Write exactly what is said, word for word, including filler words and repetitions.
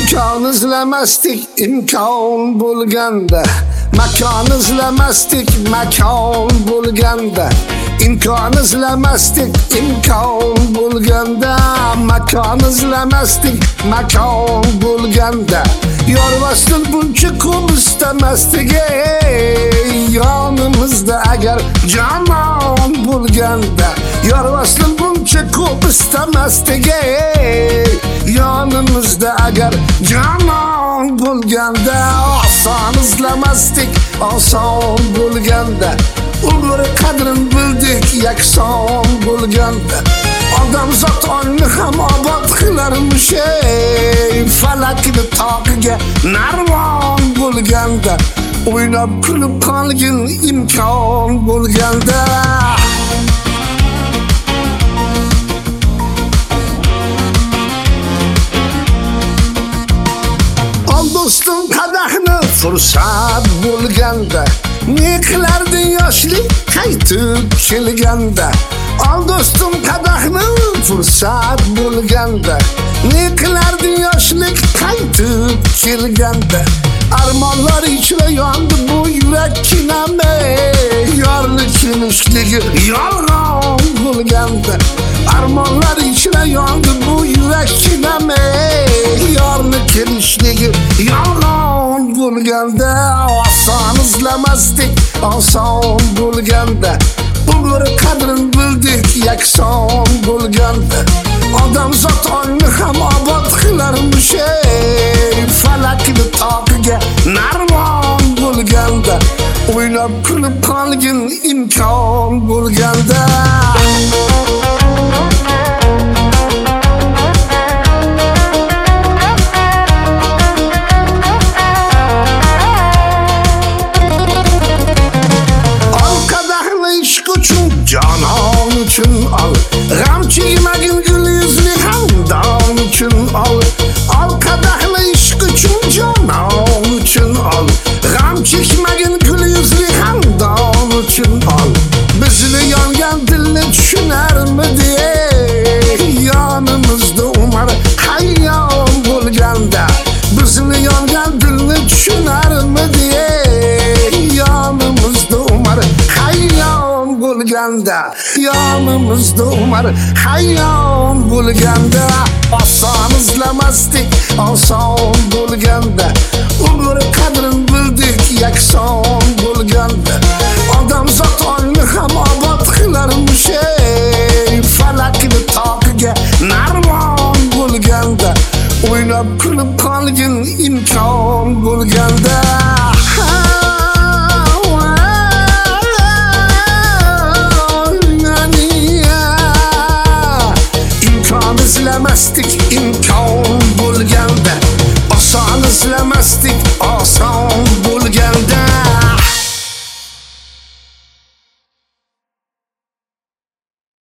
imkon izlamasdik imkon bo'lganda, makon izlamasdik makon bo'lganda, imkon izlamasdik imkon bo'lganda, makon izlamasdik makon bo'lganda, yormasdan buncha ko'p istamasdik yonimizda agar jonon bo'lganda, yormasdan buncha ko'p istamasdik yonimizda agar jonon bo'lganda, oson izlamasdik oson bo'lganda, umr qadrin bildik yakson bo'lganda, odamzod onni ham obod qilarmish falakni tog'iga narvon bo'lganda, o'ynab kulib qolgin imkon bo'lganda. Ol do'stim qadahni fursat bo'lganda, ne qilarding yoshlik qaytib kelganda. Ol do'stim qadahni fursat bo'lganda, ne qilarding yoshlik qaytib kelganda. Armonlar ichra yondi bu yurak kiname, yorlik kinishligi yolg'on bo'lganda. Armonlar ichra yondi bu yurak kiname, yorlik kinishligi yolg'on bo'lganda, oson izlamasdik oson bo'lganda, umr qadrin bildik yakson bo'lganda, odamzod onni ham obod qilarmish falakni tog'iga narvon bo'lganda, o'ynab kulib qolgin imkon bo'lganda. Jonon uchun ol, g'am chekmagin gul yuzli hamdon uchun ol. Ol qadahli ishq uchun jonon uchun ol, g'am chekmagin gul yuzli hamdon uchun ol. Bizni yongan dilni tushunarmidi yonimizda umar hayyon bo'lganda, bizni yongan dilni tushunarmidi yonimizda umar hayyon bo'lganda, yonimizda umar hayyon bo'lganda,